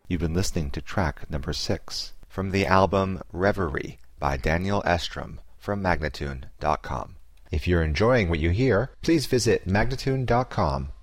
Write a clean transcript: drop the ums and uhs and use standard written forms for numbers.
You've been listening to track number 6 from the album Reverie by Daniel Estrom from Magnatune.com. If you're enjoying what you hear, please visit Magnatune.com